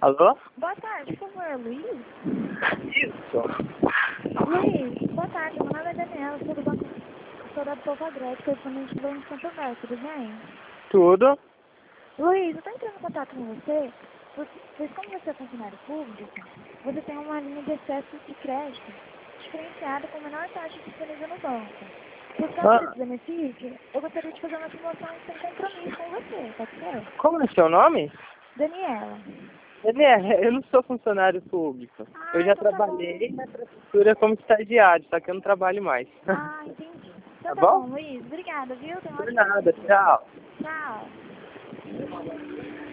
Alô? Boa tarde, por favor, Luiz? Isso. Luiz, boa tarde, meu nome é Daniela, sou do Banco, sou da Povo Agreste, correspondente do Banco de Santo André, tudo bem? Tudo? Luiz, eu estou entrando em contato com você, pois como você é funcionário público, você tem uma linha de excesso de crédito diferenciada com a menor taxa disponível no banco. Por causa desse benefício, eu gostaria de fazer uma simulação sem compromisso com você, pode ser? Como é seu nome? Daniela. Daniela, eu não sou funcionário público. Eu já Então tá bom. trabalhei na prefeitura como estagiário, só que eu não trabalho mais. Entendi. Então Tá tá bom, bom? Luiz. Obrigada, viu? Tenha um Por ótimo nada, dia. tchau. Tchau.